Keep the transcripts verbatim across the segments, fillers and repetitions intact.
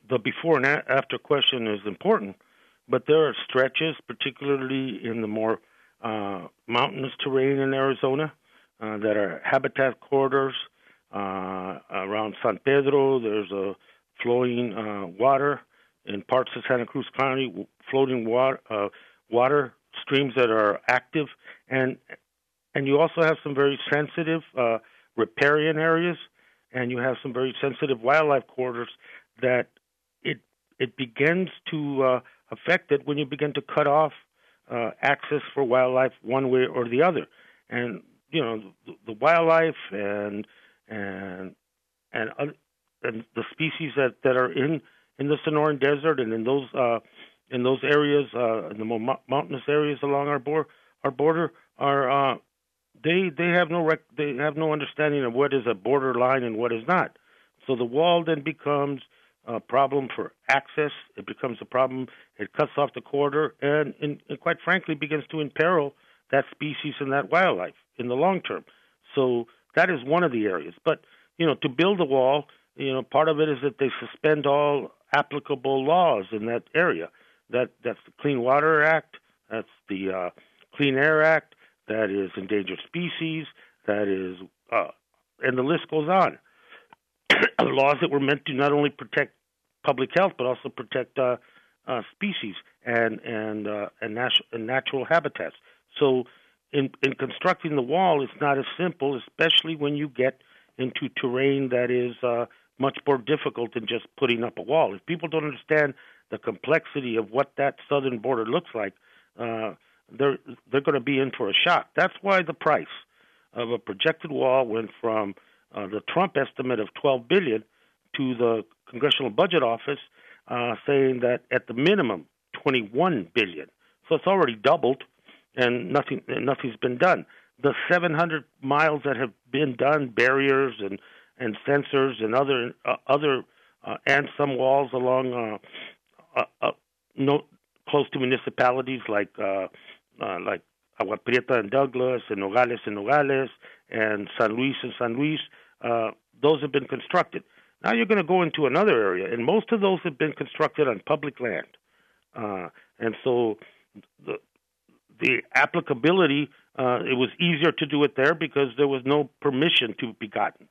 the before and a- after question is important, but there are stretches, particularly in the more uh, mountainous terrain in Arizona, uh, that are habitat corridors. Uh, around San Pedro, there's a flowing uh, water. In parts of Santa Cruz County, floating water, uh, water streams that are active, and and you also have some very sensitive uh, riparian areas, and you have some very sensitive wildlife corridors that it it begins to uh, affect it when you begin to cut off uh, access for wildlife one way or the other, and you know the, the wildlife and and and other, and the species that, that are in, in the Sonoran Desert and in those uh, in those areas, uh, in the more mo- mountainous areas along our bor- our border, are uh, they they have no rec- they have no understanding of what is a border line and what is not. So the wall then becomes a problem for access. It becomes a problem. It cuts off the corridor, and, and, and quite frankly, begins to imperil that species and that wildlife in the long term. So that is one of the areas. But, you know, to build a wall, you know, part of it is that they suspend all applicable laws in that area. That That's the Clean Water Act, that's the uh, Clean Air Act, that is endangered species, that is, uh, and the list goes on. Laws that were meant to not only protect public health, but also protect uh, uh, species and and uh, and, natu- and natural habitats. So In, in constructing the wall, it's not as simple, especially when you get into terrain that is uh, much more difficult than just putting up a wall. If people don't understand the complexity of what that southern border looks like, uh, they're they're going to be in for a shock. That's why the price of a projected wall went from uh, the Trump estimate of twelve billion dollars to the Congressional Budget Office uh, saying that at the minimum twenty-one billion dollars. So it's already doubled. And nothing, nothing's been done. The seven hundred miles that have been done, barriers and, and sensors and other uh, other uh, and some walls along uh, uh, uh, no, close to municipalities like uh, uh, like Agua Prieta and Douglas and Nogales and Nogales and San Luis and San Luis. Uh, those have been constructed. Now you're going to go into another area, and most of those have been constructed on public land, uh, and so the The applicability, uh, it was easier to do it there because there was no permission to be gotten.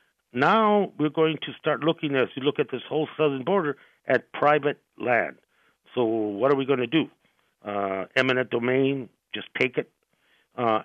Now we're going to start looking, as you look at this whole southern border, at private land. So what are we going to do? Uh, eminent domain, just take it. Uh,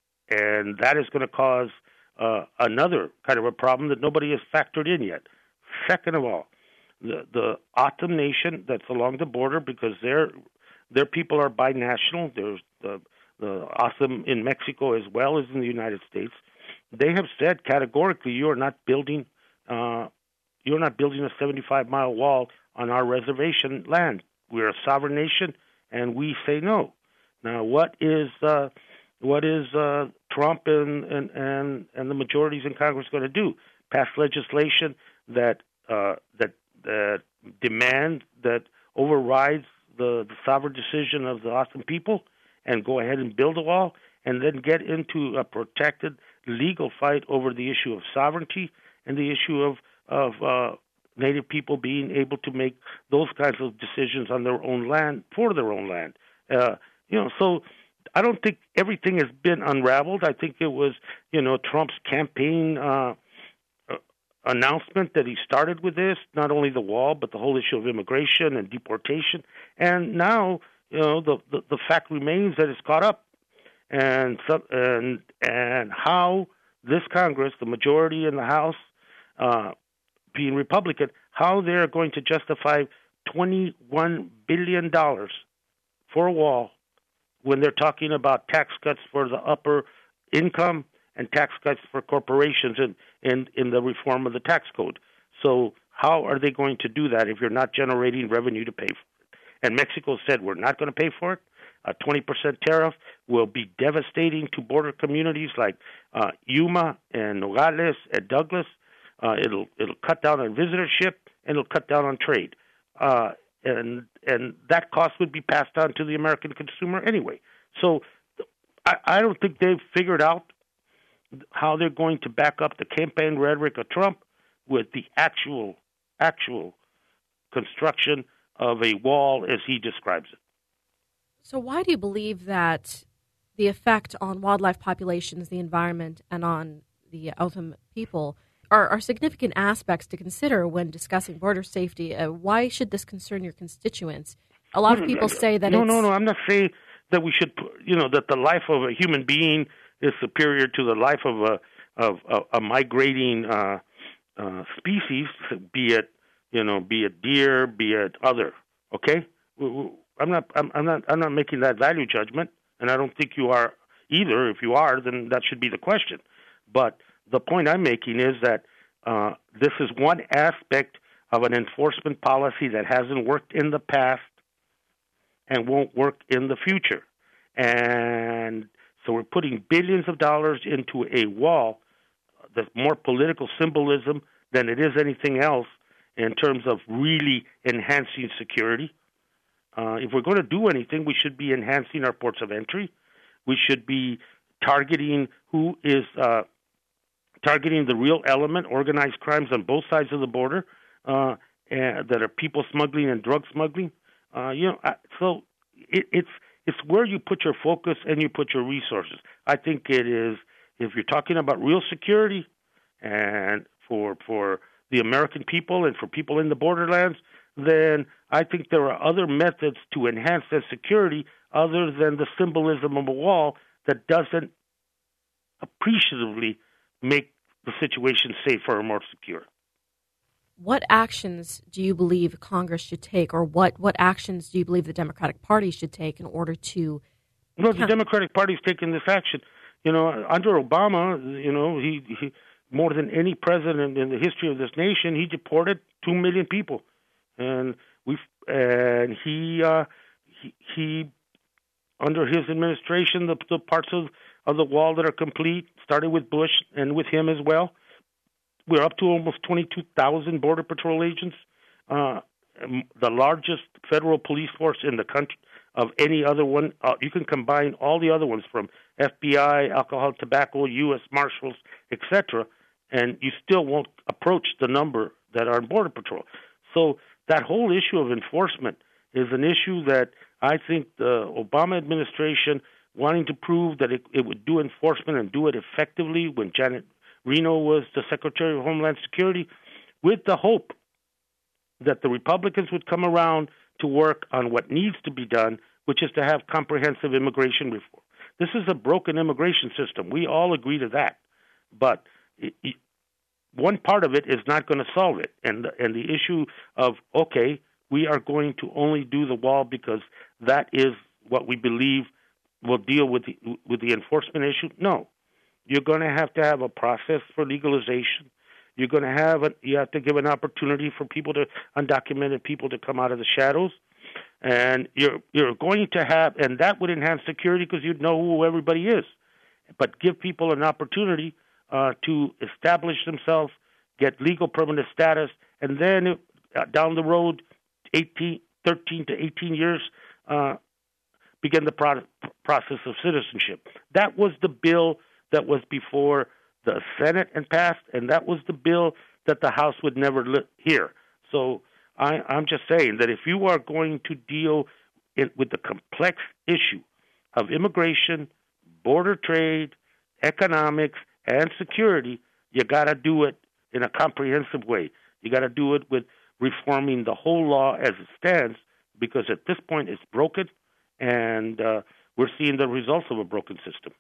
and that is going to cause uh, another kind of a problem that nobody has factored in yet. Second of all, the, the O'odham Nation that's along the border, because they're Their people are binational. There's the, the O'odham in Mexico as well as in the United States. They have said categorically, you are not building, uh, you're not building a seventy-five mile wall on our reservation land. We're a sovereign nation, and we say no. Now, what is uh, what is uh, Trump and, and and and the majorities in Congress going to do? Pass legislation that uh, that that demand that overrides The, the sovereign decision of the O'odham people and go ahead and build a wall and then get into a protected legal fight over the issue of sovereignty and the issue of, of uh, Native people being able to make those kinds of decisions on their own land, for their own land. Uh, you know, so I don't think everything has been unraveled. I think it was, you know, Trump's campaign uh, announcement that he started with this, not only the wall, but the whole issue of immigration and deportation. And now, you know, the, the, the fact remains that it's caught up. And, so, and, and how this Congress, the majority in the House, uh, being Republican, how they're going to justify twenty-one billion dollars for a wall when they're talking about tax cuts for the upper income and tax cuts for corporations in, in, in the reform of the tax code. So how are they going to do that if you're not generating revenue to pay for it? And Mexico said, we're not going to pay for it. A twenty percent tariff will be devastating to border communities like uh, Yuma and Nogales and Douglas. Uh, it'll it'll cut down on visitorship and it'll cut down on trade. Uh, and and that cost would be passed on to the American consumer anyway. So I, I don't think they've figured out how they're going to back up the campaign rhetoric of Trump with the actual actual construction of a wall as he describes it. So why do you believe that the effect on wildlife populations, the environment, and on the O'odham people are, are significant aspects to consider when discussing border safety? Uh, why should this concern your constituents? A lot of people say that no, it's... No, no, no, I'm not saying that we should, you know, that the life of a human being is superior to the life of a of a, a migrating uh, uh, species, be it, you know, be it deer, be it other. Okay, I'm not, I'm, I'm not, I'm not making that value judgment, and I don't think you are either. If you are, then that should be the question. But the point I'm making is that uh, this is one aspect of an enforcement policy that hasn't worked in the past and won't work in the future. And so we're putting billions of dollars into a wall that's more political symbolism than it is anything else in terms of really enhancing security. Uh, if we're going to do anything, we should be enhancing our ports of entry. We should be targeting who is uh, targeting the real element, organized crimes on both sides of the border uh, and that are people smuggling and drug smuggling. Uh, you know, I, so it, it's it's where you put your focus and you put your resources. I think it is, if you're talking about real security and for for the American people and for people in the borderlands, then I think there are other methods to enhance that security other than the symbolism of a wall that doesn't appreciatively make the situation safer or more secure. What actions do you believe Congress should take, or what, what actions do you believe the Democratic Party should take in order to... Well, the Democratic Party's taken this action. You know, under Obama, you know, he, he more than any president in the history of this nation, he deported two million people. And we and he, uh, he, he, under his administration, the, the parts of, of the wall that are complete, started with Bush and with him as well. We're up to almost twenty-two thousand Border Patrol agents, uh, the largest federal police force in the country of any other one. Uh, you can combine all the other ones from F B I, alcohol, tobacco, U S Marshals, et cetera, and you still won't approach the number that are in Border Patrol. So that whole issue of enforcement is an issue that I think the Obama administration, wanting to prove that it, it would do enforcement and do it effectively when Janet Reno was the Secretary of Homeland Security, with the hope that the Republicans would come around to work on what needs to be done, which is to have comprehensive immigration reform. This is a broken immigration system. We all agree to that. But it, it, one part of it is not going to solve it. And, and the issue of, okay, we are going to only do the wall because that is what we believe will deal with the, with the enforcement issue. No. You're going to have to have a process for legalization. You're going to have a, you have to give an opportunity for people to, undocumented people to come out of the shadows. And you're you're going to have, and that would enhance security because you'd know who everybody is. But give people an opportunity uh, to establish themselves, get legal permanent status, and then uh, down the road, eighteen, thirteen to eighteen years, uh, begin the pro- process of citizenship. That was the bill that was before the Senate and passed, and that was the bill that the House would never li- hear. So I, I'm just saying that if you are going to deal in, with the complex issue of immigration, border trade, economics, and security, you got to do it in a comprehensive way. You got to do it with reforming the whole law as it stands, because at this point it's broken, and uh, we're seeing the results of a broken system.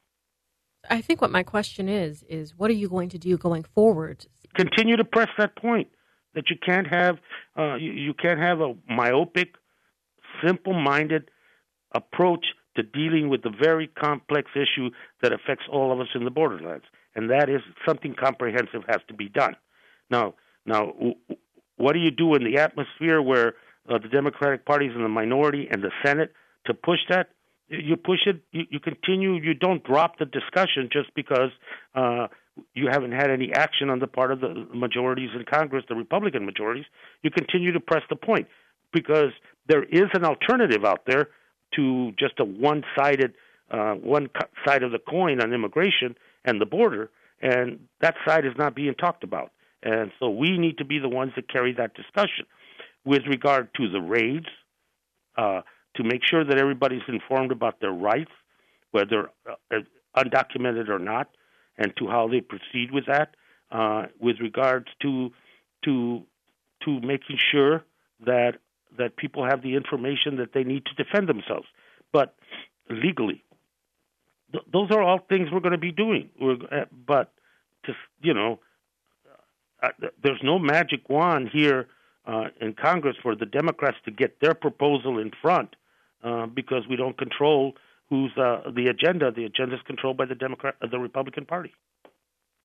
I think what my question is, is what are you going to do going forward? Continue to press that point that you can't have, uh, you, you can't have a myopic, simple-minded approach to dealing with the very complex issue that affects all of us in the borderlands, and that is something comprehensive has to be done. Now, now, w- what do you do in the atmosphere where uh, the Democratic Party is in the minority and the Senate to push that? You push it, you, you continue, you don't drop the discussion just because uh, you haven't had any action on the part of the majorities in Congress, the Republican majorities. You continue to press the point because there is an alternative out there to just a one-sided, uh, one side of the coin on immigration and the border, and that side is not being talked about. And so we need to be the ones that carry that discussion. with regard to the raids, uh, to make sure that everybody's informed about their rights, whether uh, undocumented or not, and to how they proceed with that, uh, with regards to to to making sure that that people have the information that they need to defend themselves, but legally. Th- those are all things we're going to be doing. We're, uh, but just you know, uh, there's no magic wand here uh, in Congress for the Democrats to get their proposal in front, uh, because we don't control who's uh, the agenda. The agenda is controlled by the Democrat, uh, the Republican Party.